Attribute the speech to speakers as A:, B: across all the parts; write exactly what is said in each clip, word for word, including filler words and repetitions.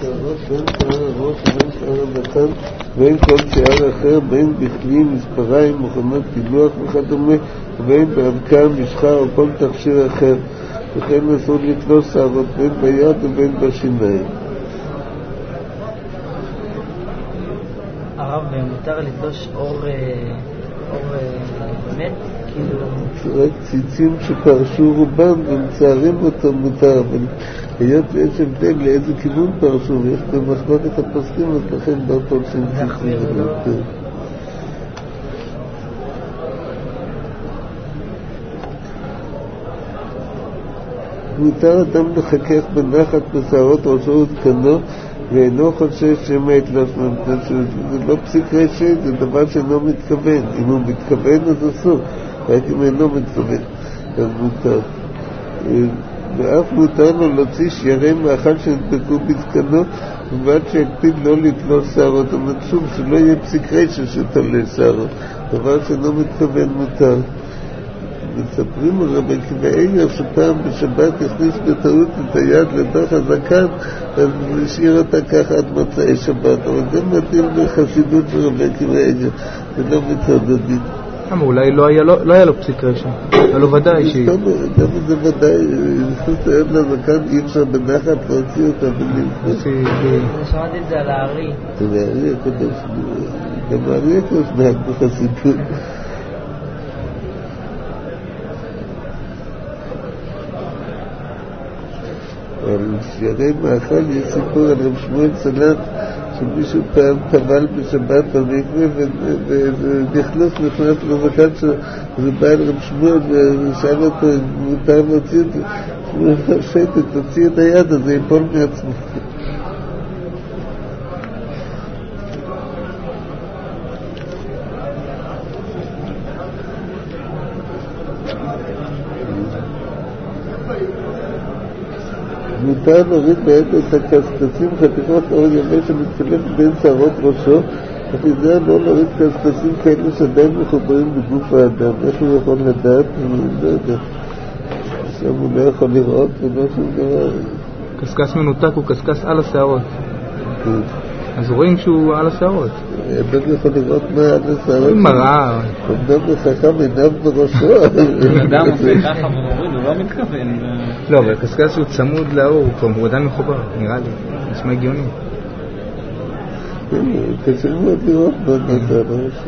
A: שערות, בין שער הראש ובין שער הדקן, בין כל שער אחר, בין בכלים, מספריים, מכונות פילוח וכדומה, ובין באבקה, משחה או כל תכשיר אחר. וכן אסור לתלוש שערות בין ביד ובין בשיניים.
B: הרב, מותר לתלוש אור באמת?
A: רק ציצים שפרשו רובם ומצערים אותו מותר, אבל היות ויש הבדל לאיזה כיוון פרשו ויש במחלוקת הפוסקים, אז לכן לא פולשים ציצים. מותר אדם לחכך בנחת בשערות ראשו וזקנו ואינו חושש שמא יתלוש מהם. זה לא פסיק רשת, זה דבר שאינו מתכוון. אם הוא מתכוון אז אסור, רק אם אינו מתכוון אז מותר. ואף מותר לו להוציא שיירי מאכל שנדבקו בזקנו, ובעד שיקפיד לא לתלוש שערות. אבל שוב, שלא יהיה פסיק רשת שתולה שערות, דבר שאינו מתכוון מותר. מספרים על רבי עקיבא איגר שפעם בשבת הכניס בטעות את היד לדרך הזקן, אז השאיר אותה ככה עד מצאי שבת, אבל זה מתאים לחסידות של רבי עקיבא איגר, זה לא מצד הדין.
C: למה? אולי לא היה לו פסיק רשע, היה לו ודאי שהיא...
A: גם זה ודאי, נכנס את היד לזקן, אי אפשר בנחת להוציא אותה ולמחוץ.
B: שמעתי את זה על הארי.
A: זה הארי הקדוש, גם הארי הקדוש נהג בחסידות. על שיירי מאכל יש סיפור על רב שמואל סלם שמישהו פעם טבל בשבת במקווה ונכנס נכנס לזקן שזה בא על רב שמואל ושאל אותו מותר להוציא אותו, שמואל שייטת תוציא את היד אז זה ייפול מעצמו. מותר להוריד בעת את הקסקסים חתיכות אור ימי שמתקלף בין שערות ראשו, אך זה לא להוריד קסקסים כאלה שעדיין מחוברים בגוף האדם. איך הוא יכול לדעת? אני לא יודע. שם הוא לא יכול לראות ולא שום דבר.
C: קסקס מנותק הוא קסקס על השערות. אז רואים שהוא על השערות.
A: אדם יכול לראות מה על השערות.
C: מראה.
A: אדם בחכם עיניו בראשו.
D: אדם עושה ככה ומוריד, הוא לא מתכוון.
C: לא, אבל קסקס שהוא צמוד לאור, הוא עדיין מחובר, נראה לי. נשמע הגיוני.
A: קשה מאוד לראות מה נעשה בראשו.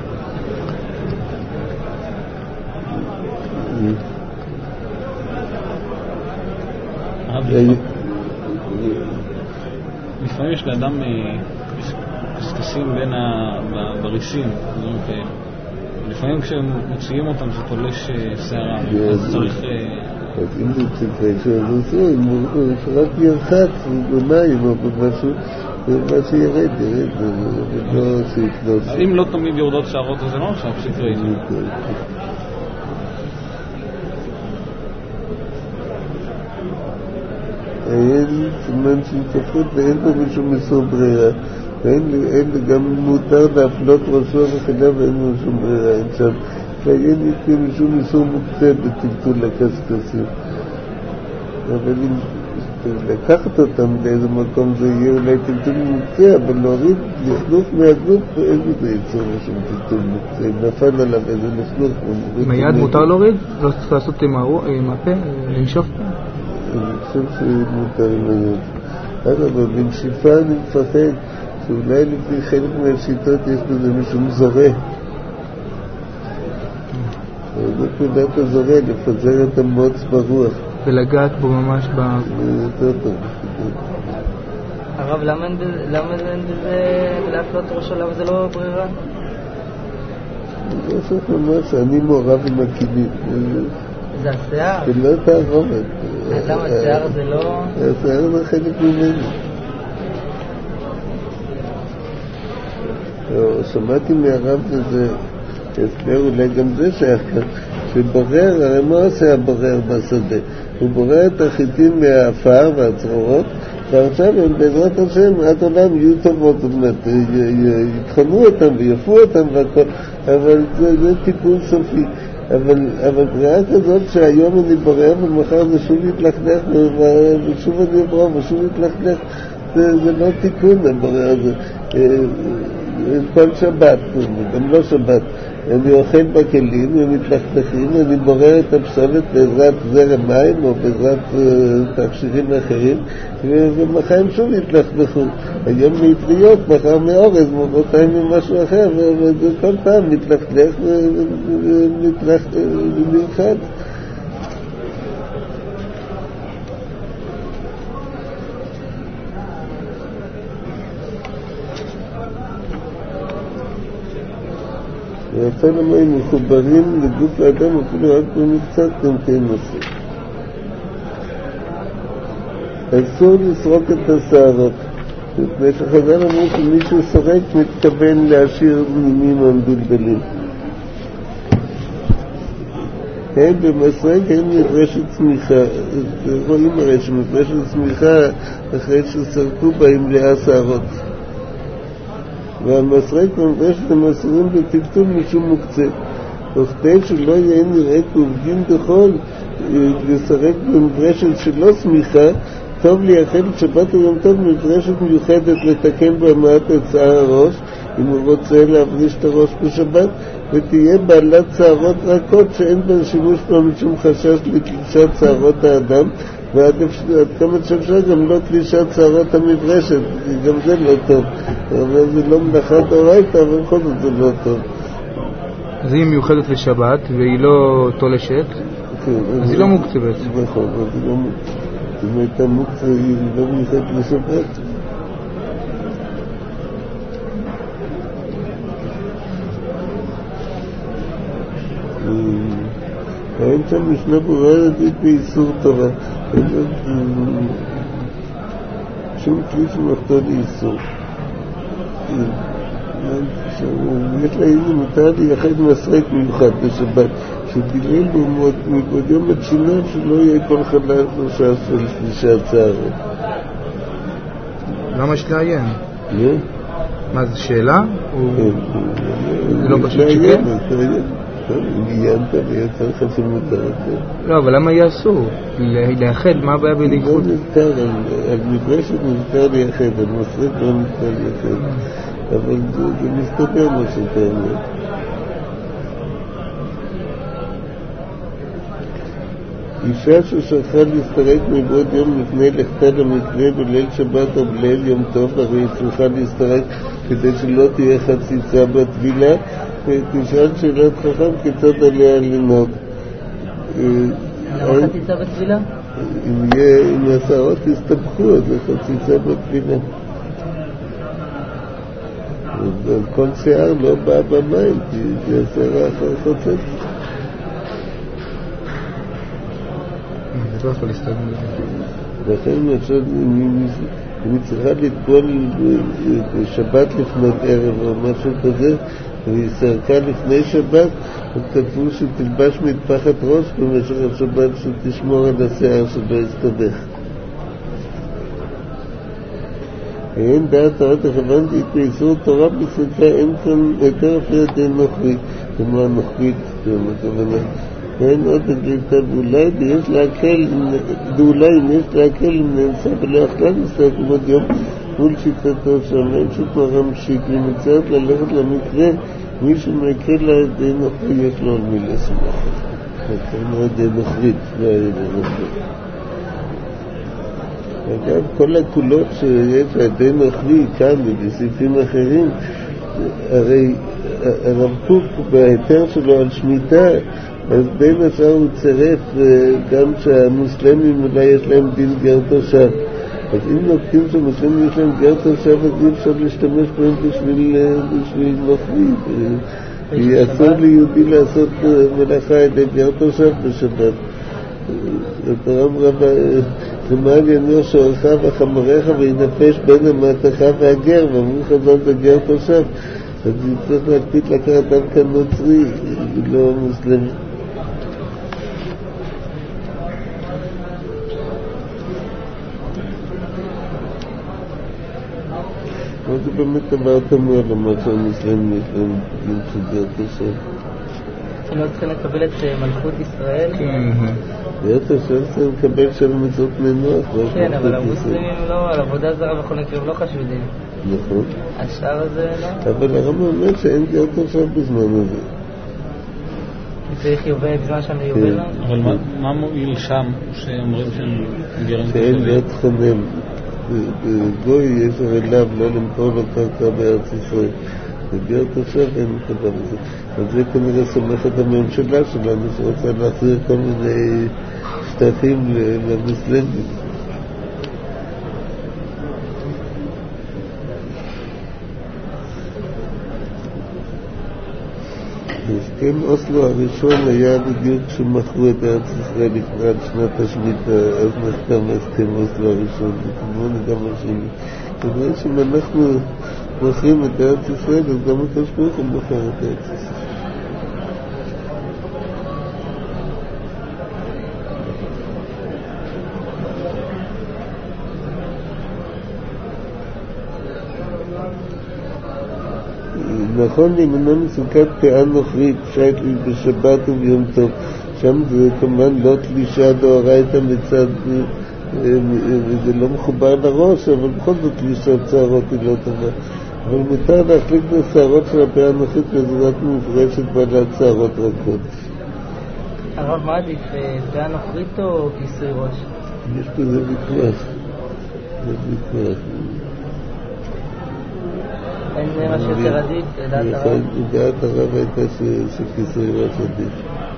D: לפעמים יש לאדם קסקסים בין הבריסים, לפעמים כשמוציאים אותם זה תולש שערה, אז צריך...
A: אז אם זה צריך שזה עשו, אם הוא רק ירחץ במים או במשהו, מה שירד, ירד, ולא שיתלוש.
D: אם לא תמיד יורדות שערות אז זה לא עכשיו פסיק רשע.
A: אין סימן של צפות ואין פה משום מסור ברירה, ואין גם מותר להפלות ראשו וחדה ואין משום ברירה, אין שם שאין איתי משום מסור מוקצה בטלטול לקסקסים. אבל אם לקחת אותם באיזה מקום זה יהיה אולי טלטול מוקצה, אבל להוריד לכלוך מהגוף אין בזה ייצור משום טלטול מוקצה, נפל עליו איזה לכלוך.
C: עם היד מותר להוריד? לא צריך לעשות עם הפה, לנשוף פה?
A: אני חושב שמותר עם היד. אבל בנשיפה אני מפחד שאולי לפי חלק מהשיטות יש בזה משום זורע. נקודת הזורע לפזר את המוץ ברוח.
C: ולגעת בו ממש ב...
A: יותר טוב.
B: הרב, למה אין בזה להפלות ראשו? למה זה לא ברירה?
A: זה עושה ממש, אני מעורב עם הכלים.
B: זה השיער?
A: זה לא תערובת.
B: אז למה השיער זה לא...
A: השיער זה חלק ממנו. שמעתי מהרב שזה, הסבר אולי גם זה שייך כאן, שבורר, הרי מה עושה הבורר בשדה? הוא בורר את החיטים מהאפר והצרורות, ועכשיו הם בעזרת השם עד עולם יהיו טובות, זאת אומרת, יתחנו אותם ויפו אותם והכל, אבל זה, זה טיפול סופי. אבל, אבל בריאה כזאת שהיום אני בורר ומחר זה שוב יתלכלך ושוב אני אברום ושוב יתלכלך, זה, זה לא תיקון, זה כל שבת, גם לא שבת. אני אוכל בכלים ומתלכתכים, אני בורר את הפסולת בעזרת זרם מים או בעזרת uh, תכשירים אחרים, ומחר הם שוב יתלכתכו. היום מטריות, מחר מאורז, מחרתיים ממשהו אחר, וזה כל פעם מתלכתך ומתלכת. ואפל המים מחוברים לגוף האדם אפילו רק במקצת גם כן עושה. אסור לסרוק את השערות. מפני שחז"ל אמרו שמי שסורק מתכוון להשאיר נימים המבלבלים. הם במסרק הם מברשת צמיחה. רואים הרי שמברשת צמיחה אחרי שסרקו בהם לאה שערות. והמסרק והמברשת הם אסורים בטלטול משום מוקצה. וכדי שלא יהיה נראה כעובדים דחול לסרק במברשת שלא צמיחה, טוב לייחד את שבת היום טוב מברשת מיוחדת לתקן בה מעט את שער הראש, אם הוא רוצה להבריש את הראש בשבת, ותהיה בעלת שערות רכות שאין בה שימוש בה משום חשש לתלישת שערות האדם, ועד כמה שאפשר גם לא תלישת שערות המברשת, גם זה לא טוב. אבל זה לא מלאכה דאורייתא, אבל בכל זאת זה לא טוב.
C: אז היא מיוחדת לשבת והיא לא תולשת, אז היא לא מוקצה בעצם.
A: נכון, אבל היא לא מוקצה. אם הייתה מוקצה היא לא מיוחדת לשבת. אין שם משנה ברורה לדעת באיסור תורה. שום כלי שמחתו לאיסור. יש לה איזה מותר לייחד מסרק מיוחד בשבת, שבילל בו מבעוד יום התשינה שלא יהיה כל חלל שלושה עשרה לשלישת שערות.
C: למה יש לעיין?
A: לא?
C: מה, זה שאלה? זה לא פשוט
A: שכן? אם עיינת ויצא לך שמותר את זה.
C: לא, אבל למה יעשו? לייחד, מה הבעיה בלייחוד?
A: לא נזכר, על מברשת נזכר לייחד, על מסרק לא נזכר לייחד. אבל זה מסתבר מה שאתה אומר. אישה ששלחה להסתרק מבעוד יום לפני לכתה למקווה בליל שבת או בליל יום טוב, הרי היא צריכה להסתרק כדי שלא תהיה חציצה בטבילה, ותשאל שאלת חכם כיצד עליה לנהוג.
B: למה חציצה בטבילה?
A: אם השערות יסתבכו, אז זה חציצה בטבילה. כל שיער לא בא במים, כי זה שיער אחר חוצץ.
C: זה לא יכול להסתכל בזה.
A: לכן עכשיו, אם היא צריכה לטבול בשבת לפנות ערב או משהו כזה, והיא סרקה לפני שבת, אז כתבו שתלבש מטפחת ראש במשך השבת שתשמור על השיער שלא יסתבך. אין דעת תורת הכוונתית באיסור תורה בסריקה, אין כאן יותר אפילו ידי נוחרית, כמו הנוחרית, ואין עוד הגליטה, ואולי יש להקל, ואולי אם יש להקל אם ננסה ולא יכלה לסרק עוד יום מול שיטתו שם, אין שוק מרם שיק, ומצטערת ללכת למקרה, מי שמקל לה ידי נוחרית יש לו על מי לסמוך. כמו ידי נוחרית, לא ידי נוחרית. אגב, כל הקולות שיש לידי נוחרי כאן ובסעיפים אחרים, הרי הרב קוק בהיתר שלו על שמיטה, אז בין השאר הוא צירף גם שהמוסלמים אולי יש להם דין גר תושב. אז אם נוקטים שהמוסלמים יש להם גר תושב, אז אי אפשר להשתמש בהם בשביל, בשביל נוחרי. כי אסור ליהודי לעשות מלאכה ידי גר תושב בשבת. התורה אמרה למען ינוע שורך וחמורך וינפש בין המתך והגר, ואמרו חז"ל זה גר תושב, אז צריך להקפיד לקחת דווקא נוצרי, לא מוסלמי. אבל זה באמת דבר תמוה למה שהמוסלמים יש להם דין של גר תושב.
B: הם לא צריכים לקבל את מלכות ישראל?
C: כן.
A: להיות השם צריך לקבל של מצוות מנוח.
B: כן, אבל המוסלמים לא, על עבודה זרה בכל מקרה לא חשודים.
A: נכון.
B: השאר הזה לא.
A: אבל הרב אומר שאין להיות עכשיו בזמן הזה.
B: צריך יובל בזמן שם ליובל?
D: אבל מה מועיל שם שאומרים שהם גרים תושבים?
A: שאין להיות חנם. בגוי יש הרי לאו לא למכור לו קרקע בארץ ישראל. בגלל תושב אין כדבר הזה. אז זה כנראה סומך את הממשלה שלנו שרוצה להחזיר כל מיני שטחים למוסלמים. הסכם אוסלו הראשון היה בדיוק כשמכרו את ארץ ישראל לקראת שנת השמיטה, אז נחתם הסכם אוסלו הראשון, וכמובן גם השני. כנראה שאם אנחנו מוכרים את ארץ ישראל, אז גם הקדוש ברוך הוא מוכר את ארץ ישראל. נכון להימנע מסוכת פאה נוכרית, שייטל בשבת וביום טוב. שם זה כמובן לא תלישה דאורייתא מצד, זה לא מחובר לראש, אבל בכל זאת תלישת שערות היא לא טובה. אבל מותר להחליק את השערות של הפאה הנוכרית בעזרת מפרשת בעלת שערות רכות.
B: הרב, מה עדיף, פאה נוכרית או כיסוי ראש?
A: יש בזה ויכוח. זה ויכוח.
B: אין זה מה שיותר עדיף, לדעת הרב?
A: לדעת הרב הייתה שכיסוי ראש עדיף.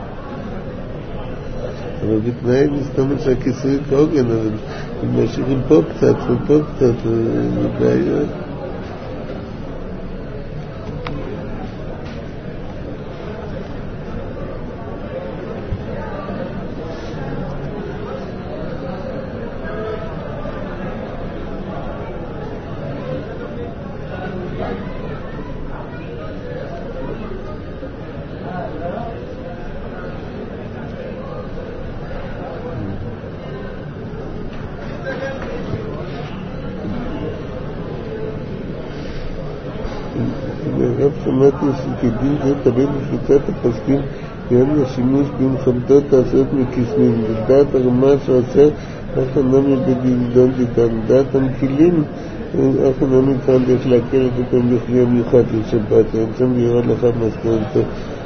A: אבל בתנאי מסתמת שהכיסוי כהוגן, אבל אם משאירים פה קצת ופה קצת, זה בעיה. הרב שמעתי שכדין זה תמיד בשלוקת הפסקים יען השימוש במכבדות תעשיות מכיסמים. לדעת הרמה שעושה אך הנמי בגלדון דיתן. לדעת המקילים אך הנמי כאן יש להקל את אותם לכלי המיוחד לשבת. אין שם וירד לך מסכנתו.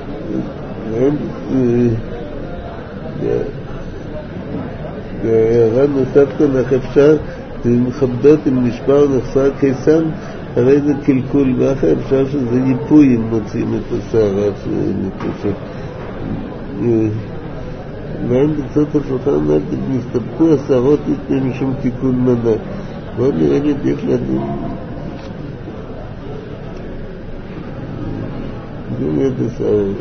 A: והערה נוסף כאן איך אפשר מכבדות אם נשבר או נחסר קיסם, הרי זה קלקול, ואחר אפשר שזה ייפוי אם מוצאים את השערה שנתפשט. ואין בקצות השולחן נסתבקו השערות לפני משום תיקון מנה. בואו נראה נדיח לדין. זה נהיה בשערות.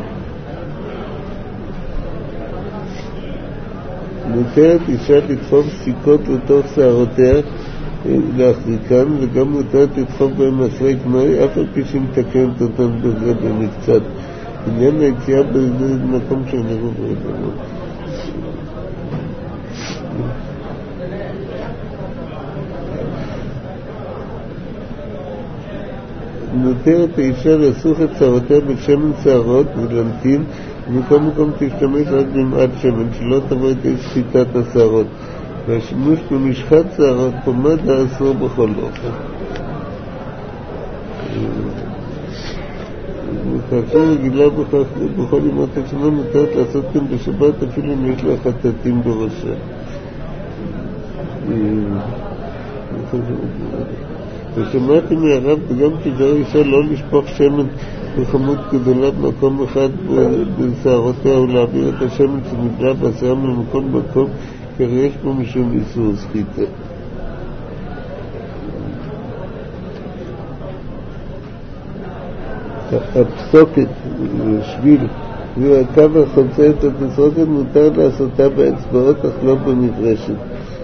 A: מותרת אישה לתפוף סיכות לתוך שערותיה להחזיקן, וגם מותרת לתפוף בהם מסרי כנועי, אף על פי שהיא מתקנת אותן בזה במקצת. עניין היציאה בזה מקום שאני רואה בזה. מותרת האישה לסוך את שערותיה בשמן שערות ולמתין, ומכל מקום תשתמש רק במעט שמן, שלא תבוא את שחיטת השערות. והשימוש במשחת שערות פומדה אסור בכל אופן. וכאשר רגילה בכך בכל ימות השנה מותרת לעשות כאן בשבת אפילו אם יש לה חטטים בראשה. ושמעתי מהרב וגם כדאי אישה לא לשפוך שמן בכמות גדולה במקום אחד בשערותיה ולהעביר את השמן שנבלע בשיער ממקום מקום, כי יש פה משום איסור סחיטה. הפסוקת, שביל, והקו החוצה את הפסוקת מותר לעשותה באצבעות אך לא במברשת.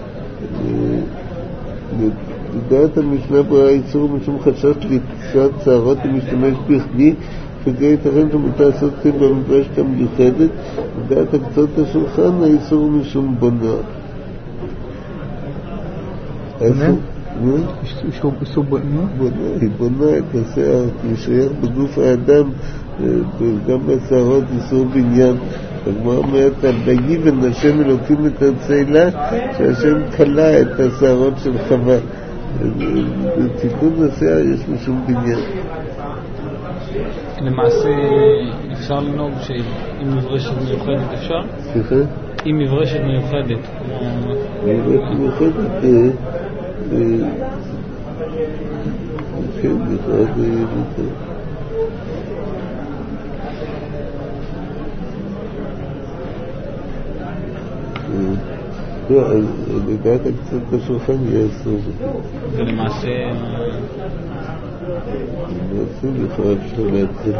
A: לדעת המשנה ברורה איסור משום חשש לקצת שערות ומשתמש בכדי, שגיא ייתכן שמותר לעשות כן במברשת המיוחדת. לדעת הקצות השולחן האיסור משום בונה.
C: בונה? איסור בונה?
A: בונה, היא בונה את השיער, היא שייך בגוף האדם, גם בשערות איסור בניין, הגמרא אומרת על ויבן השם אלוקים את הצאלה שהשם קלה את השערות של חווה. בתיקון השיער יש משום בניין.
D: למעשה אפשר לנהוג שאם מברשת מיוחדת אפשר?
A: סליחה?
D: אם מברשת מיוחדת
A: מברשת מיוחדת כן, לכאורה זה יהיה יותר. לא, לדעת קצת בשולחן יהיה אסור.
D: ולמעשה
A: למעשה לכאורה אפשר להתחיל.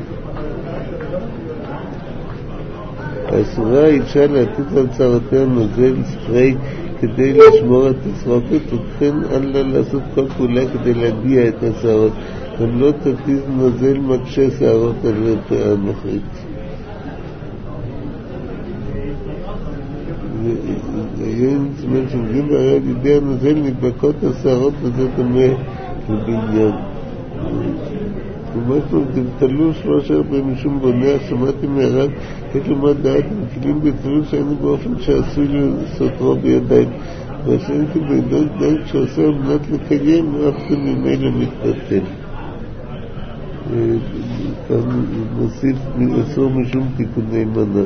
A: האסורה האישה להטיט על צערותיה נוזל ספרי כדי לשמור את התסרוקת, וכן אל לה לעשות כל פעולה כדי להגיע את השערות. גם לא תטיז נוזל מקשה שערות על הפאה הנוכרית. היום זאת אומרת שמגיעים בעיה על ידי הנוזל נדבקות השערות וזה דומה לבניין. ממש לא, תלו שלוש הרבה משום בונה, שמעתי מהרב, יש לומר דעת עם כלים בתלול שהיינו באופן שעשוי לסותרו בידיים. והשאין כי בידות דעת שעושה על מנת לקיים, אף כן ממילא מתבטל. כאן נוסיף אסור משום תיקוני מנה.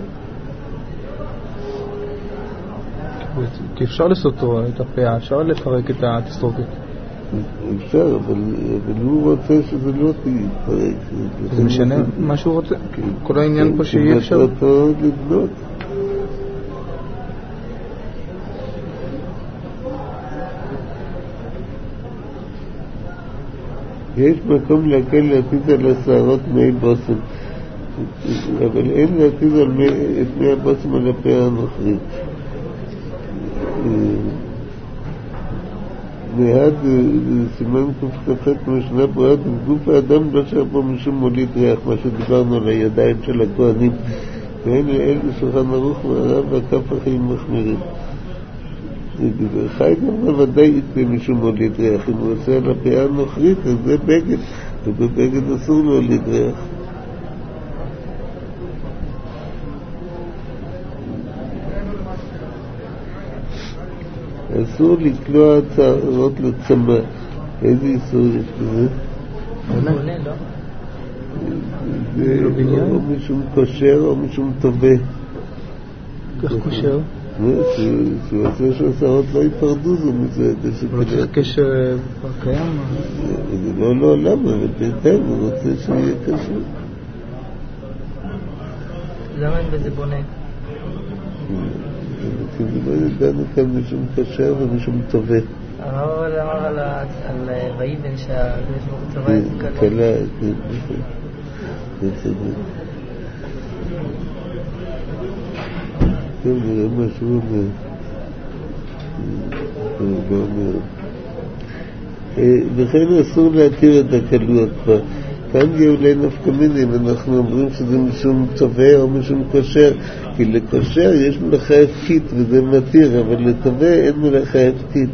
C: כי אפשר לסותרו את הפאה, אפשר לפרק את התסרוקת.
A: אפשר, אבל, אבל הוא רוצה שזה לא תתפרק.
C: זה משנה מה שהוא רוצה. כל העניין פה שיהיה אפשר.
A: מטרתו לבנות. יש מקום להקל להטיט על השערות מי בוסם, אבל אין להטיט על מי, את מי הבוסם על הפאה הנוכרית. מיד סימן כפתחת משנה בועד גוף האדם לא שר פה משום מוליד ריח, מה שדיברנו על הידיים של הכהנים, ואין לאל בשולחן ערוך והרב והכף החיים מחמירים. חי גם בוודאי יתפה משום מוליד ריח. אם הוא עושה על הפאה הנוכרית אז זה בגד, ובבגד אסור להוליד ריח. אסור לקלוע צערות לצמא. איזה איסור יש בזה? זה או משום כושר או משום טובה.
C: כך כושר?
A: שהוא עושה שהשערות לא ייפרדו זו מזה.
C: לא צריך קשר קיים?
A: לא, לא, למה? בינתיים הוא רוצה שיהיה קשר.
B: למה אין בזה בונה?
A: כי לא ידענו כאן משום קשר ומשום טובה.
B: הרב אמר על ויבן שהקדוש ברוך הוא צבא את זה
A: קלה. קלה, זה צדק. כן, נראה משהו אומר. וכן אסור להתיר את הקלויות כבר. כאן גאולי נפקא מינה, אם אנחנו אומרים שזה משום טובה או משום קושר, כי לקושר יש מלאכה הפקית וזה מתיר, אבל לטובה אין מלאכה הפקית.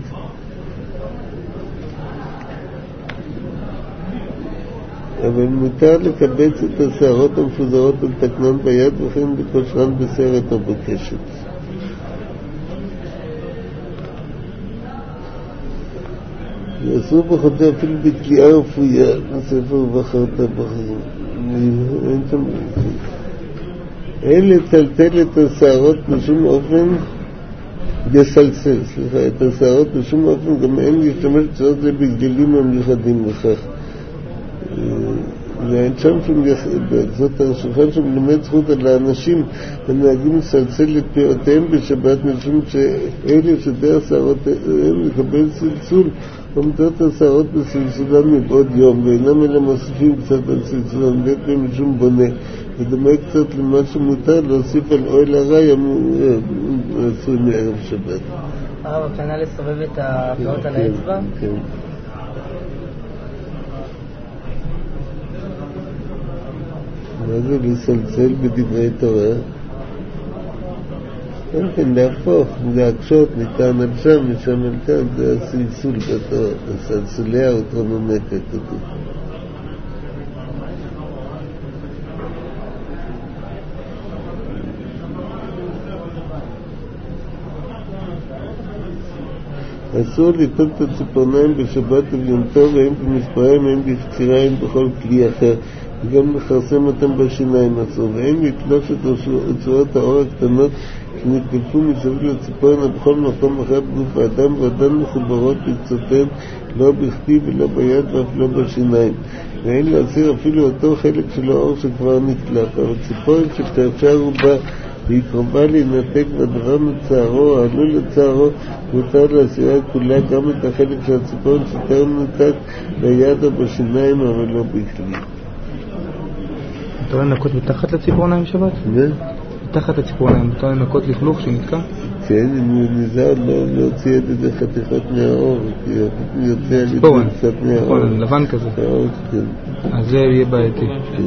A: אבל מותר לקבץ את השערות המפוזרות על תקנון ביד וכן לקושרן בסרט או בקשת. אסור בחוטא אפילו בתליעה רפויה, בספר ובחרת בחיים. אין שם... אין לטלטל את השערות בשום אופן, לסלסל, סליחה, את השערות בשום אופן, גם אין להשתמש בצעות זה בגדלים המיוחדים לכך. ואין שם שום יחד, זאת השולחן שמלמד זכות על האנשים הנהגים לסלסל את פירותיהם בשבת, משום שאלה שדי השערותיהם לקבל סלסול, עומדות השערות בסלסולן מבעוד יום, ואינם אלה מוסיפים קצת על סלסולן, בית במשום בונה. זה דומה קצת למה שמותר להוסיף על אוהל הרי עשוי מערב שבת.
B: הרב, הכוונה לסובב את הפאות על האצבע?
A: כן. מה זה לסלסל בדברי תורה? כן, כן, להפוך, להקשות מכאן על שם, משם על כאן, זה הסלסול בתורה, הסלסוליה וטרונומקה כתוב. אסור ליטול את הציפורניים בשבת וביום טוב, הן במספריים, הן בקצירה, הן בכל כלי אחר, וגם לחרסם אותם בשיניים אסור, והן לתלוש את רצועות האור הקטנות שנתקפו מסביב לציפורן בכל מקום אחר בגוף האדם, ועדן מחוברות בקצותיהן לא בכתיב ולא ביד ואף לא בשיניים, ואין להסיר אפילו אותו חלק של האור שכבר נתלף, אבל ציפורן שפרשה רובה והיא קרובה להינתק והדבר מצערו או עלול לצערו, מותר להסירה כולה, גם את החלק של הציפורן שטרם נתק ביד או בשיניים, אבל לא בכלי.
C: אתה רואה לנקות מתחת לציפורניים שבת?
A: מה?
C: מתחת לציפורניים, אתה רואה לנקות לכלוך שנתקע?
A: כן, אם הוא נזהר לא להוציא את זה חתיכות מהאור, כי הוא יוצא על ידי קצת מהאור.
C: נכון, לבן כזה. אז זה יהיה בעייתי.
A: כן.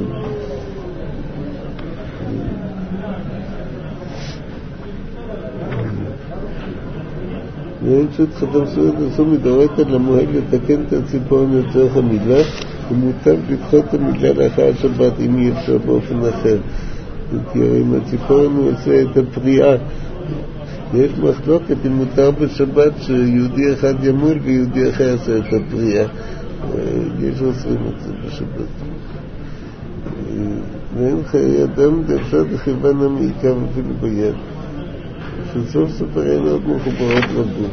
A: ואין שוט חתם סורת עשו מדורת על המועד לתקן את הציפורן לצורך המילה, ומוטב לדחות את המילה לאחר השבת אם אי אפשר באופן אחר. כי אם הציפורן הוא עושה את הפריאה, ויש מחלוקת אם מותר בשבת שיהודי אחד ימול ויהודי אחר עושה את הפריאה. יש עושים את זה בשבת. ואין חיי אדם דאפשר דחיבן המעיקה אפילו ביד. שסוף סוף העינות מחוברות לגוף.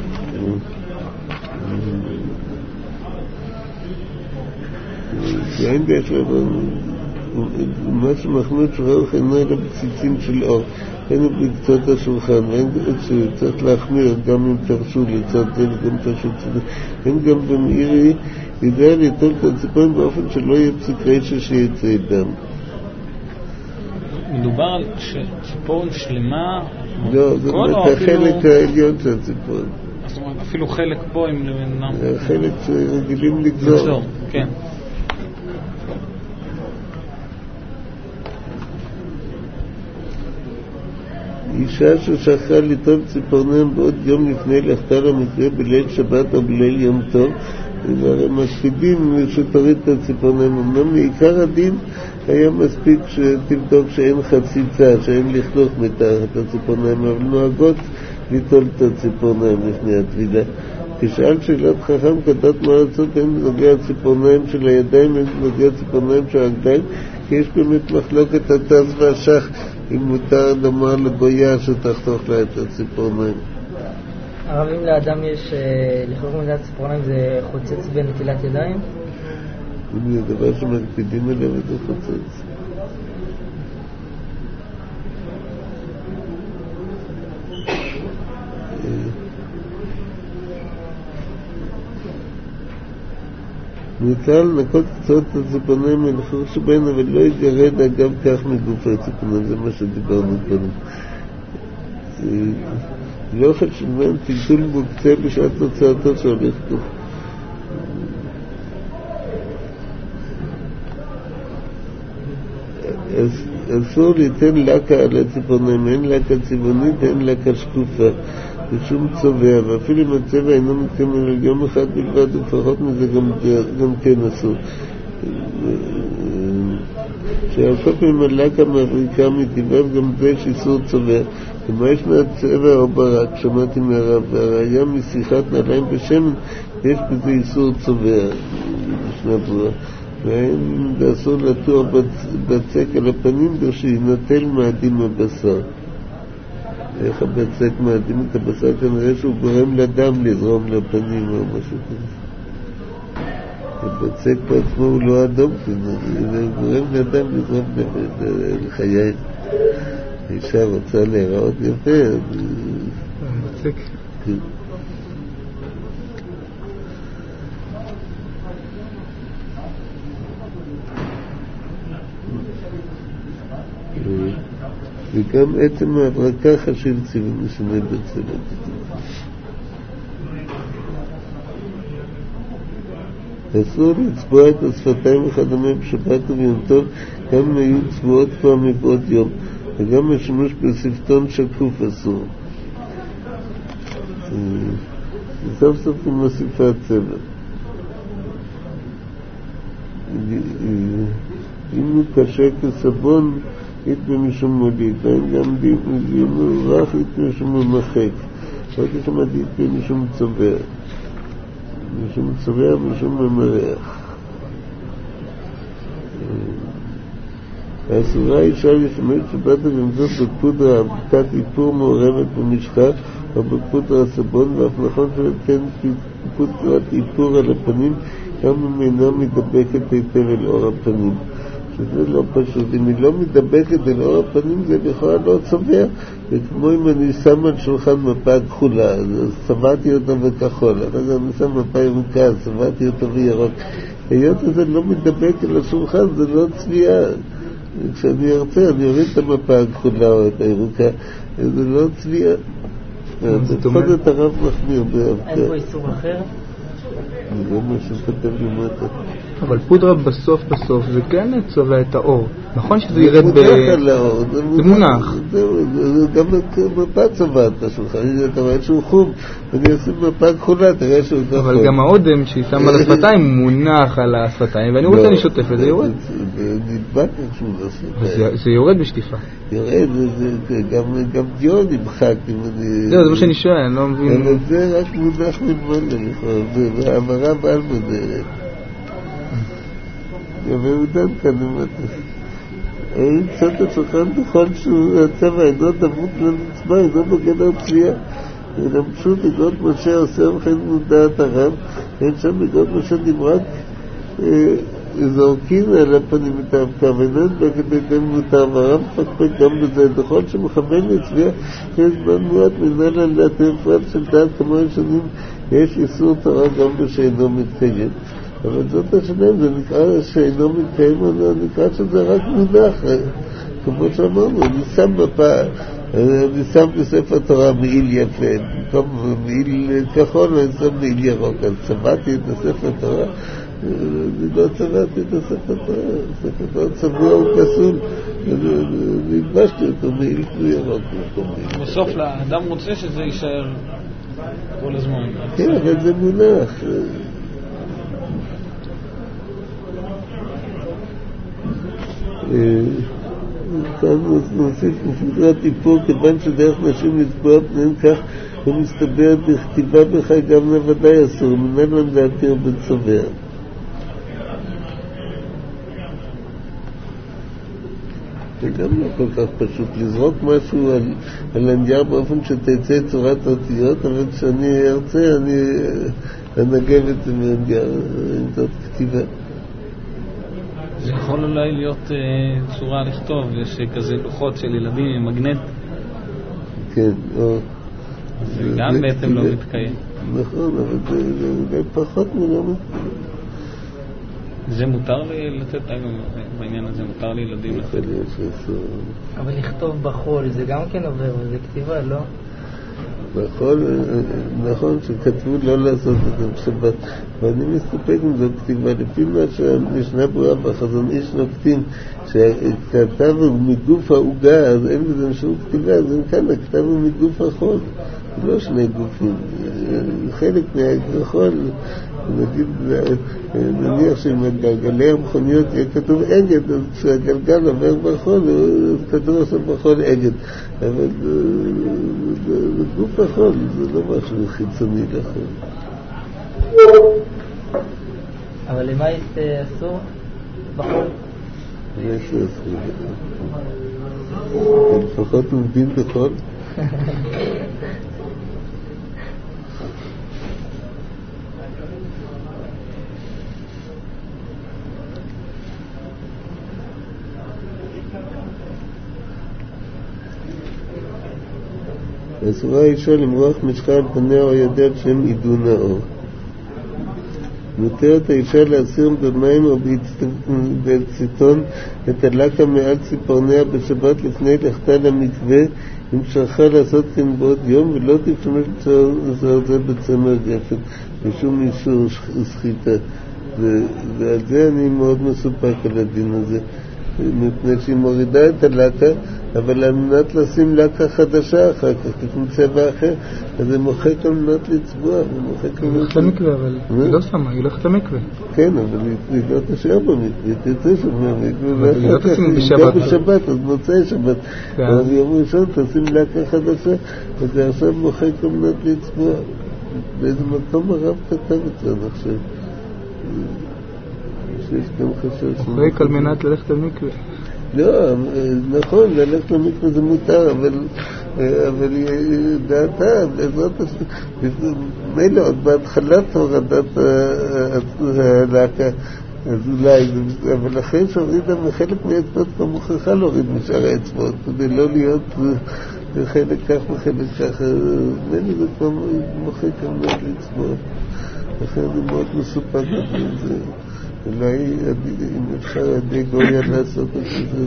A: ואין בהחלט מה שמחנות שרוך אינו אלא בציצים של אור, אין בקצות השולחן, ואין שצריך להחמיר גם אם פרשו לצד זה וגם פרשו צד, אין גם במאירי ידע ליטול את הציפורן באופן שלא יהיה פסיק רשע שיצא דם.
D: מדובר על ציפורן שלמה?
A: לא, זה החלק העליון של הציפורן.
D: זאת אומרת, אפילו חלק פה עם לבנם.
A: חלק שרגילים לגזור.
D: כן.
A: אישה ששכחה ליטול ציפורניים בעוד יום לפני לכתה למקרה בליל שבת או בליל יום טוב, והרי מקפידים שתוריד את הציפורניים. אמנם מעיקר הדין היה מספיק שתבדוק שאין חציצה, שאין לכלוך מתחת הציפורניים, אבל נוהגות ליטול את הציפורניים לפני הטבילה. כשאל שאלת חכם כדת מה לעשות, אין בנוגע הציפורניים של הידיים, אין בנוגע הציפורניים של הרגליים, כי יש באמת מחלוקת התז והשח אם מותר לומר לגויה שתחתוך לה את הציפורניים.
B: הרב, אם לאדם יש לכלוך מנטילת ציפורניים, זה חוצץ בנטילת ידיים?
A: זה דבר שמקפידים עליו וזה חוצץ. מותר לנקות קצות את הציפורניים מלכלוך שבהן, אבל לא יגרד אגב כך מגוף הציפורניים, זה מה שדיברנו קודם. לא חשוב מהם טלטול מוקצה בשעת תוצאתו שהולך טוב. אסור ליתן לקה על הציפורניים, אין לקה צבעונית, אין לקה שקופה, ושום צובע, ואפילו אם הצבע אינו מתקיים על יום אחד בלבד, ופחות מזה גם, גם כן אסור. שעל כל פעמים הלקה מבריקה מטבעה, וגם זה יש איסור צובע. ומה ישנה צבע או ברק, שמעתי מהרב, והראיה משיחת נעליים בשמן, יש בזה איסור צובע, ישנה ברורה. ואין אסור לטוע בצק על הפנים, ושינטל מאדים הבשר. איך הבצק מאדים את הבשר? כנראה שהוא גורם לדם לזרום לפנים או משהו כזה. הבצק בעצמו הוא לא אדום, זה גורם לדם לזרום לחיי. האישה רוצה להיראות יפה.
C: הבצק.
A: כן. וגם עצם ההברקה חשיב ציוון משנה בצבע. אסור לצבוע את השפתיים וכדומה בשבת וביום טוב, גם אם היו צבועות כבר מבעוד יום, וגם השימוש בספטון שקוף אסור. סוף סוף היא מוסיפה צבע. אם הוא קשה כסבון, יתבא משום מוליד, ואין גם דיון רך יתבא משום מחק, רק שמעתי יתבא משום צובע. משום צובע, משום ממרח. האסורה אישה לשמש שבאת במזות בפודרה, בדיקת איפור מעורבת במשחה או בפודרה סבון, ואף נכון שתן פודרת איפור על הפנים גם אם אינה מדבקת היטב אל אור הפנים, שזה לא פשוט. אם היא לא מדבקת אל אור הפנים זה בכלל לא צובע. זה כמו אם אני שם על שולחן מפה כחולה, אז צבעתי אותה בכחול, אחרי זה אני שם מפה ירוקה, צבעתי אותה בירוק. היות שזה לא מדבק אל השולחן זה לא צביעה. כשאני ארצה אני אוריד את המפה הכחולה או את הירוקה, זה לא צביעה. לפחות את הרב מחמיר באבקה.
B: אין פה איסור אחר?
A: זה לא מה שכתב למטה.
C: אבל פודרה בסוף בסוף זה כן צובע את האור. נכון שזה ירד ב...
A: זה מונח על האור.
C: זה מונח.
A: זה גם מפה צבעת השולחן. אתה רואה שהוא חום, אני אשים מפה כחולה, תראה שהוא כחול.
C: אבל גם האודם שהיא שמה על השפתיים מונח על השפתיים, ואני רוצה לשתף את זה, יורד.
A: זה נדבק איכשהו לשפתיים.
C: זה יורד בשטיפה.
A: יורד, גם דיון נמחק.
C: זה מה שאני שואל, אני לא מבין.
A: אבל זה רק מונח מלמעלה לכאורה, והעברה בעל מדרת. יבאודן כאן למטה. אין קצת השולחן בכל שהוא הצבע אינו דמות לנצבע, אינו בגדר צביעה. אלא פשוט לגוד משה עושה וכן מודעת הרב, אין שם לגוד משה נמרק זורקין על הפנים את האבקה, ואינן בכדי דם מותר, והרב פקפק גם בזה. לכל שמכוון לצביעה יש זמן מועט מנהל על התפרד של דעת כמו ראשונים, יש איסור תורה גם בשאינו מתקיים. אבל זאת השניים, זה נקרא שאינו מתקיים, זה נקרא שזה רק מונח, כמו שאמרנו, אני שם מפה, אני שם בספר תורה מעיל יפה, במקום מעיל כחול, אני שם מעיל ירוק, אז צבעתי את הספר תורה, אני לא צבעתי את הספר תורה, הספר תורה צבוע הוא כסול, והלבשתי אותו מעיל ירוק.
D: בסוף לאדם רוצה שזה יישאר כל הזמן.
A: כן, אבל זה מונח. כאן נוסיף מפודרת איפור, כיוון שדרך נשים לצבוע פניהם כך ומסתבר בכתיבה בחי גם לבדי אסור, מנהלן להתיר בצובע. זה גם לא כל כך פשוט לזרוק משהו על, על הנייר באופן שתצא צורת אותיות, אבל כשאני ארצה אני אנגב את זה מהנייר עם זאת כתיבה.
D: זה יכול אולי להיות uh, צורה לכתוב, יש כזה לוחות של ילדים עם מגנט.
A: כן, או...
D: זה גם בעצם לא מתקיים.
A: נכון, אבל זה פחות מלא.
D: זה מותר לי לתת, בעניין הזה מותר לילדים לתת.
B: אבל לכתוב בחול זה גם כן עובר, זה כתיבה, לא?
A: בחול, נכון שכתבו לא לעשות את זה בשבת, ואני מסתפק עם זו כתיבה, לפי מה שהמשנה ברורה בחזון איש נוקטים, שהכתב הוא מגוף העוגה, אז אין בזה שום כתיבה, אז אם כאן הכתב הוא מגוף החול, לא שני גופים, חלק מהחול, נגיד, נניח שעם הגלגלי המכוניות יהיה כתוב אגד, אז כשהגלגל עובר בחול, אז כתוב עכשיו בחול אגד, אבל זה גוף החול, זה לא משהו חיצוני לחול.
B: אבל למה אסור בחול?
A: למה שאסור? לפחות עומדים בחול? אסורה האישה למרוח משחה על פניה או ידיה שהם עידון האור. מותרת האישה להסיר במים או בציטון את הלקה מעל ציפורניה בשבת לפני לכתה למקווה, אם שרחה לעשות כן בעוד יום, ולא תשתמש לצער זה בצמר גפן משום איסור סחיטה. ועל זה אני מאוד מסופק על הדין הזה, מפני שהיא מורידה את הלקה, אבל על מנת לשים לקה חדשה אחר כך, לפני צבע אחר, אז זה מוחק על מנת לצבוע.
C: היא הולכת למקווה, אבל היא לא שמה, היא הולכת למקווה.
A: כן, אבל היא לא תשאר במקווה, היא תצא שם מהמקווה,
C: היא לא תשים
A: בשבת. בשבת, אז מוצאי שבת. אבל ביום ראשון תשים לקה חדשה, וזה עכשיו מוחק על מנת לצבוע. באיזה מקום הרב כתב את זה, אני חושב. שיש גם חשש...
C: רק על מנת ללכת למקווה.
A: לא, נכון, ללכת למקווה זה מותר, אבל... אבל דעתה, בעזרת השם, מילא עוד בהתחלת הורדת הלהקה, אז אולי, אבל אחרי שהורידה מחלק מהאצבעות כבר מוכרחה להוריד משאר האצבעות, כדי לא להיות חלק כך וחלק כך, מילא זה כבר מוחק על מאוד לאצבעות, לכן אני מאוד מסופק את זה, אולי אם אפשר עדי גויה לעשות את זה.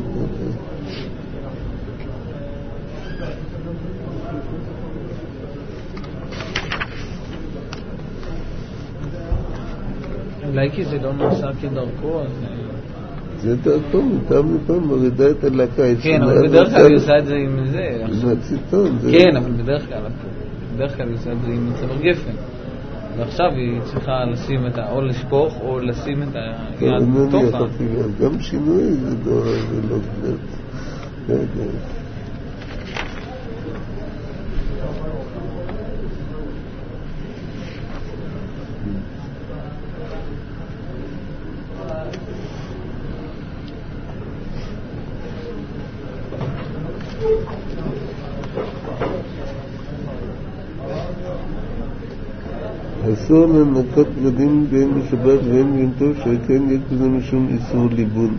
D: אולי כי זה לא נעשה כדרכו, אז...
A: זה דרכו, מטעם מפעם מורידה את הלהקה.
D: כן, אבל בדרך כלל היא עושה את זה עם זה.
A: עם הציטון.
D: כן, אבל בדרך כלל, בדרך כלל היא עושה את זה עם צמר גפן. ועכשיו היא צריכה לשים את ה... או לשפוך, או לשים את היד בתוכה.
A: גם שינוי זה לא גדול. אסור לנקות בגדים בין בשבת ואין ביום טוב, שכן יש בזה משום איסור ליבון.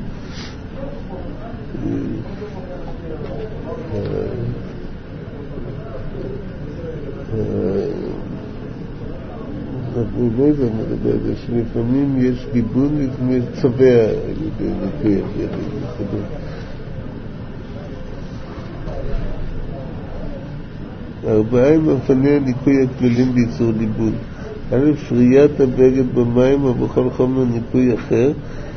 A: אנחנו לא יודעים מדבר על זה, שלפעמים יש ליבון ולפעמים יש צבע על ידי ניקוי וכדומה. ארבעה מאפייני הניקוי הכלולים באיסור ליבון. א', שריית הבגד במים או בכל חומר ניקוי אחר,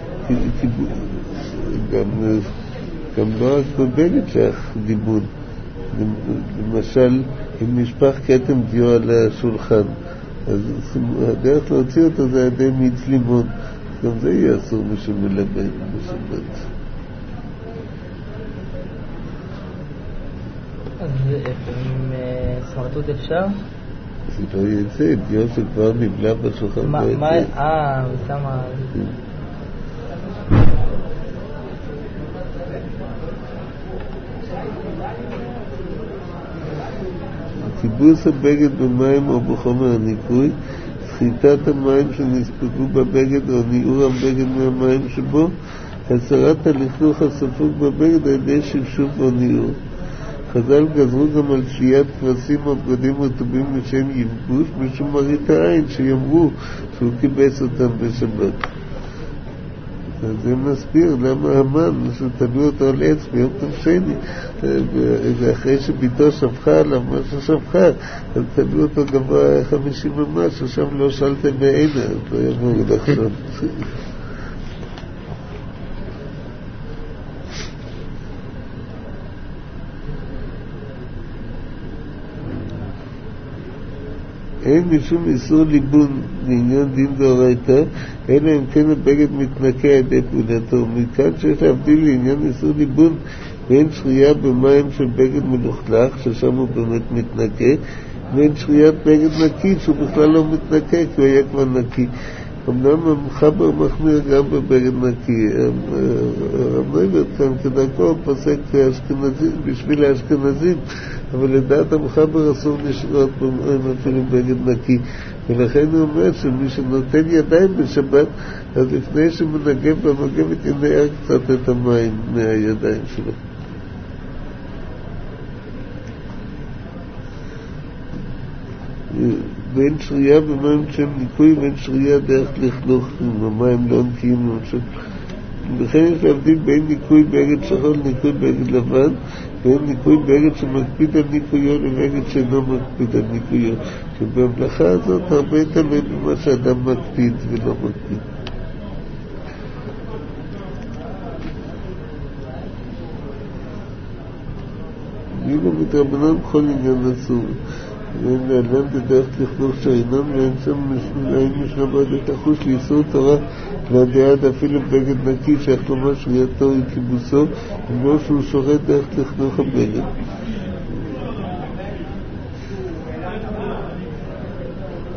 A: גם, גם לא רק בבגד שייך ליבון. למשל, אם נשפך כתם דיו על השולחן, אז הדרך להוציא אותו זה ידי מיץ לימון, גם זה יהיה אסור משמלבן בשבת.
B: אז עם סמרטוט אפשר?
A: זה לא יצא, דיו שכבר נבלע בשולחן.
B: מה, מה, אה, ושמה...
A: כיבוס הבגד במים או בחומר הניקוי, סחיטת המים שנספקו בבגד או ניעור הבגד מהמים שבו, הסרת הלכלוך הספוג בבגד על ידי שפשוף או ניעור. חז"ל גזרו גם על שהיית כבשים או בגדים רטובים לשם יבוש משום מראית העין שיאמרו שהוא קיבס אותם בשבת. אז זה מסביר למה המן שתלו אותו על עץ ביום טוב שני, ואחרי שביתו שפחה עליו מה ששפחה, אז תלו אותו גבוה חמישים ממש, ושם לא שלתם בעינה, אז לא יבואו לחשוב. אין משום איסור ליבון לעניין דין דאורייתא, אלא אם כן הבגד מתנקה על ידי פעולתו. מכאן שיש להבדיל לעניין איסור ליבון בין שרייה במים של בגד מלוכלך, ששם הוא באמת מתנקה, בין שריית בגד נקי, שהוא בכלל לא מתנקה, כי הוא היה כבר נקי. אמנם המחבר מחמיר גם בבגד נקי. הרב נויברד כאן כדרכו פוסק בשביל האשכנזים, אבל לדעת המחבר אסור נשירות במים אפילו בגד נקי, ולכן הוא אומר שמי שנותן ידיים בשבת, אז לפני שמנגב במגבת ינער קצת את המים מהידיים שלו. בין שרייה במים שם ניקוי ובין שרייה דרך לכלוך, אם המים לא נקיים למשל. לכן יש להבדיל בין ניקוי בגד שחור לניקוי בגד לבן, בין ניקוי בגד שמקפיד על ניקויו לבגד שאינו מקפיד על ניקויו, שבמלאכה הזאת הרבה תלוי במה שאדם מקפיד ולא מקפיד. ואילו מתרבנן בכל עניין אסור, ואין לאדם בדרך לכלוך שאינם, ואין שם אין משנבד את החוש לאיסור תורה והדעת אפילו בגד נקי שהחלומה שרייתו היא כיבוסו, אם לא שהוא שורת דרך לכלוך הבגד.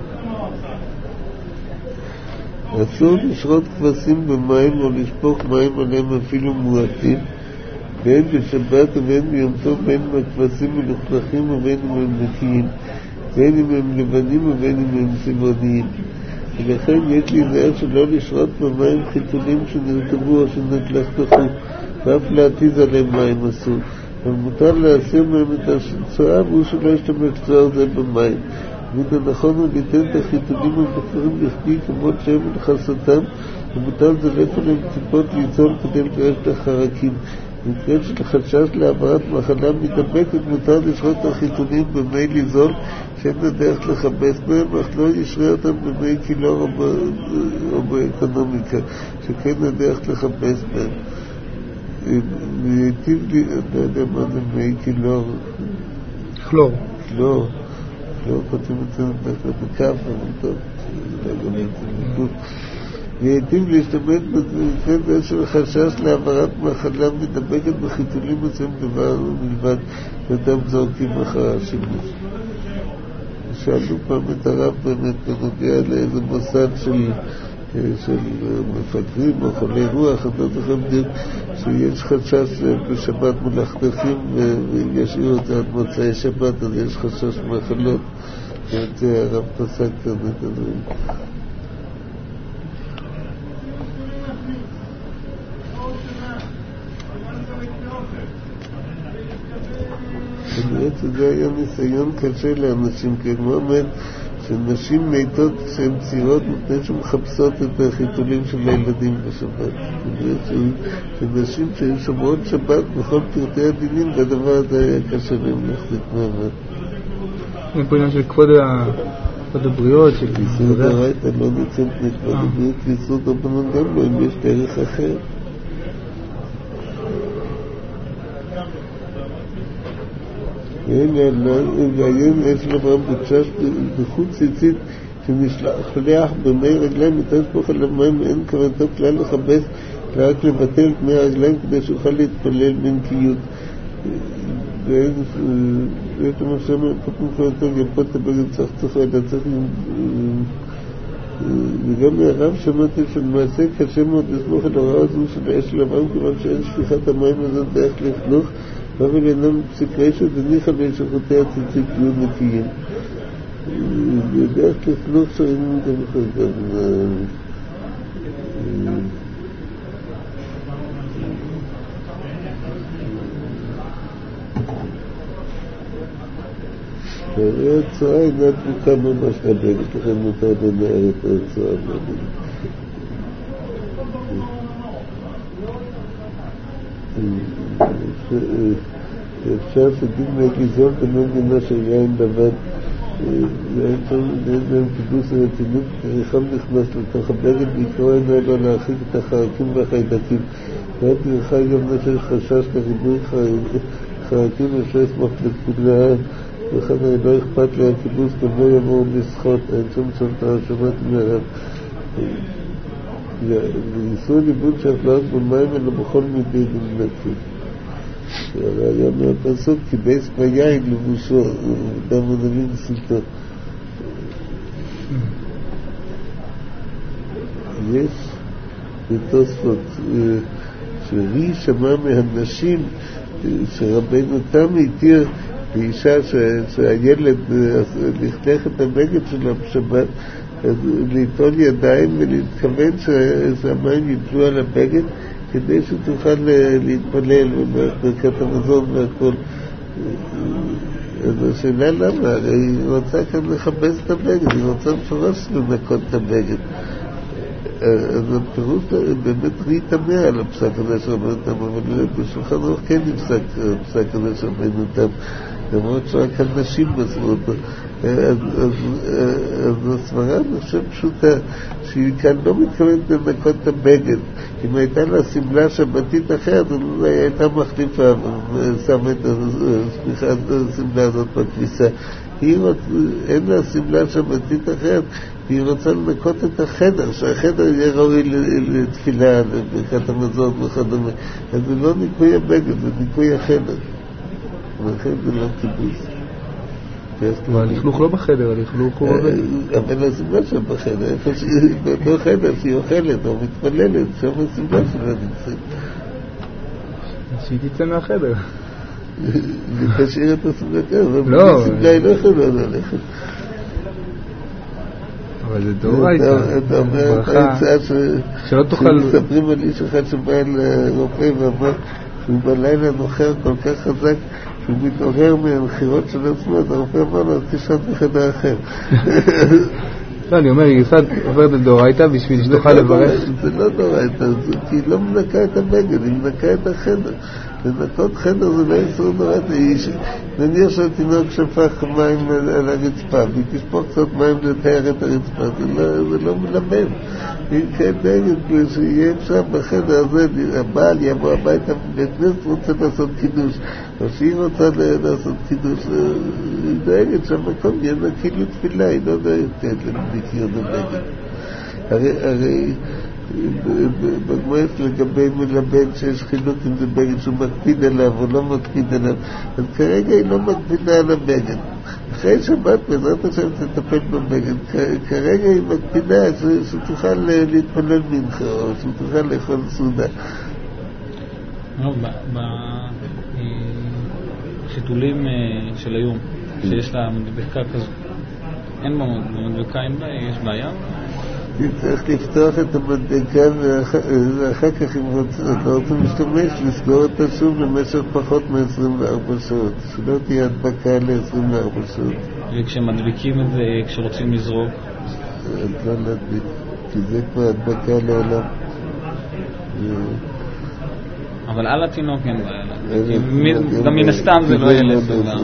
A: אסור לשרות כבשים במים או לשפוך מים עליהם אפילו מועטים, בין בשבת ובין ביום טוב, בין אם הכבשים מלוכלכים ובין אם הם נקיים, בין אם הם לבנים ובין אם הם צבעוניים. ולכן יש להיזהר שלא לשרות במים חיתולים שנרטבו או שנתלכלכו, ואף להתיז עליהם מים אסור. אבל מותר להסיר מהם את הצואה, והוא שלא ישתמש צואה זה במים. מן הנכון הוא ליתן את החיתולים המבקרים לכדי כמות שהם לחסותם, ומותר לזלף עליהם טיפות ליצול כדי לגרש את החרקים. במקרה של חשש להעברת מחלה מדבקת, מותר לשרות את החיתולים במי ליזול שאין הדרך לחבס בהם, אך לא ישרה אותם במי קילור או באקונומיקה שכן הדרך לחבס בהם. ויטיב לי, אני לא יודע מה זה מי קילור,
C: כלור
A: כלור לא כותבים את זה בכף, אבל טוב, זה לא גם את זה. והייתים להשתמש במקרה של חשש להעברת מחלה מדבקת בחיתולים מסוים דבר מלבד שאתם זורקים אחר השימוש. שאלנו פעם את הרב באמת בנוגע לאיזה מוסד של, של מפגרים או חולי רוח, אני לא זוכר בדיוק שיש חשש בשבת מלכלכים וישאירו את זה עד מוצאי שבת, אז יש חשש מחלות, ואת זה הרב פסק כאן את הדברים. בעצם זה היה ניסיון קשה לאנשים, כי הוא אומר שנשים מתות כשהן צעירות מפני שמחפשות את החיתולים של הילדים בשבת. שנשים שהן שומרות שבת בכל פרטי הדינים, והדבר הזה היה קשה להם להחזיק מעמד.
C: זה פה עניין של כבוד הבריות, של
A: איסור דאורייתא לא ניצל פני כבוד הבריות, ואיסור דרבנן גם לא, אם יש דרך אחר. והיום יש לברם בקשש בחוץ ציצית שנשלח במי רגליים ניתן לשפוך עליו מים, ואין כוונתו כלל לחבס, רק לבטל את מי הרגליים כדי שיוכל להתפלל בנקיות. ויש למה שם פתאום כוונתו יפות את הבגד צריך צריך אלא צריך. וגם מהרב שמעתי שלמעשה קשה מאוד לסמוך על ההוראה הזו של האש לברם, כיוון שאין שפיכת המים הזאת דרך לחנוך, אבל אינם פסיקי שדניחה לשחותי הציצית יהיו נקיים. בדרך כלל שראינו גם אחר הרי הצועה אינה דבוקה ממש לבגד, לכן מותר לנער את הצועה בבגד. אפשר שדין מהגיזון תמיד מנה של יין לבד, יין שם להם קידוס הרצינות, כריחם נכנס לתוך הבגד, בעיקרו אינה לא להרחיק את החרקים והחיידקים. ואת נרחה גם נשל חשש לריבוי חרקים אפשר לסמוך לכולם, וכן לא אכפת להם קידוס גם לא יבואו לשחות, אין שם שם תרשמת מהרב. ואיסור ליבוד שהחלט במים אלא בכל מידי נמלטים. הרעיון מהפסוק כי בייס ביין לבושו, דם ונבין סלטו. יש בתוספות שהיא שמע מהנשים שרבנו תם התיר לאישה שהילד לכתך את הבגד שלה בשבת, ליטול ידיים ולהתכוון שהמים יפלו על הבגד כדי שתוכל להתפלל וברכת המזון והכל. אז השאלה למה? הרי היא רוצה כאן לחפש את הבגד, היא רוצה מפורש לנקות את הבגד. אז הפירוש באמת להיטמע על הפסק הזה שרבנו תם, אבל בשולחן ערוך כן נפסק הפסק הזה שרבנו תם, למרות שרק על נשים מסרו אותו. אז הסברה אני חושב פשוטה שהיא כאן לא מתכוונת לנקות את הבגד. אם הייתה לה סמלה שבתית אחרת אולי הייתה מחליפה ושמה את הסמלה הזאת בכביסה. אין לה סמלה שבתית אחרת, היא רוצה לנקות את החדר, שהחדר יהיה ראוי לתפילה, לברכת המזון וכדומה. אז זה לא ניקוי הבגד, זה ניקוי החדר, ולכן זה לא קיבוץ.
C: אבל הלכלוך לא בחדר, הלכלוך הוא עובד.
A: אבל הסיבה שם בחדר, איפה שהיא בחדר, שהיא אוכלת או מתפללת, שם הסיבה שלה נמצאת.
C: שהיא תצא מהחדר.
A: תשאיר את הסמלקה, אבל
C: לא.
A: בסמלה היא לא יכולה ללכת.
C: אבל זה דאורייתא.
A: אתה אומר, אתה הצעה
C: שלא תוכל...
A: שמספרים על איש אחד שבא אל רופא ואמר שהוא בלילה נוחר כל כך חזק שהוא מתעורר מהנחירות של עצמו, אז הרופא אמר לו, תשעת בחדר אחר.
C: לא, אני אומר, היא עוברת את דאורייתא בשביל שתוכל לברך.
A: זה לא דאורייתא, כי היא לא מנקה את הבגד, היא מנקה את החדר. לנקות חדר זה לא איסור דאורייתא. נניח שהתינוק שפך מים על הרצפה, והיא תשפוך קצת מים לתאר את הרצפה, זה לא מלמד. היא כדאגת שיהיה אפשר בחדר הזה, הבעל יבוא הביתה, בית כנסת רוצה לעשות קידוש, או שהיא רוצה לעשות קידוש, היא דאגת שהמקום יהיה נקי לתפילה, היא לא דאגת לניקיון הבגד. הרי בגמרא לגבי מלמד שיש חילוק אם זה בגד שהוא מקפיד עליו או לא מקפיד עליו, אז כרגע היא לא מקפידה על הבגד. אחרי שבת בעזרת השם תטפל בבגד, כרגע היא מקפידה שתוכל להתפלל מנחה או שתוכל לאכול סעודה.
D: בחיתולים של היום שיש לה מדבקה כזו, אין במדבקה, יש בעיה?
A: צריך לפתוח את המדבקה ואחר כך אם לא רוצים להשתמש, לסגור אותה שוב למשך פחות מ-עשרים וארבע שעות, שלא תהיה הדבקה ל-עשרים וארבע שעות.
D: וכשמדביקים את זה, כשרוצים לזרוק?
A: אז לא להדביק, כי זה כבר הדבקה לעולם.
D: אבל על התינוק אין בעיה, גם מן הסתם זה לא ילד דבר.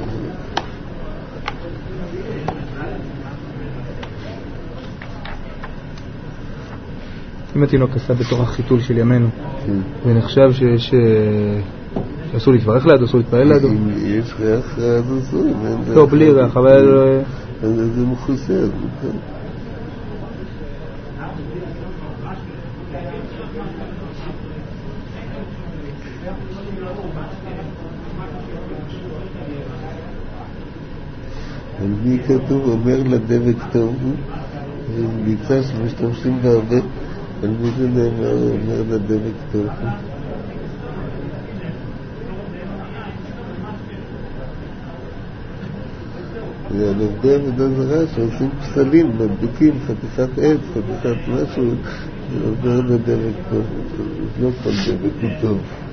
C: אם התינוק עשה בתוך החיתול של ימינו, ונחשב שיש... אסור להתברך לידו, אסור להתפעל לידו?
A: אם יש ריח, אז אסור.
C: לא, בלי ריח, אבל...
A: אז זה מכוסה, אז נכון. על מי כתוב, אומר לדבק טוב, ביצה שמשתמשים בהרבה, על מי זה נאמר, אומר לדבק טוב. זה על עובדי עבודה זרה שעושים פסלים, מדביקים, חתיכת עץ, חתיכת משהו, זה עובר לדבק טוב, לא כל דבק הוא טוב.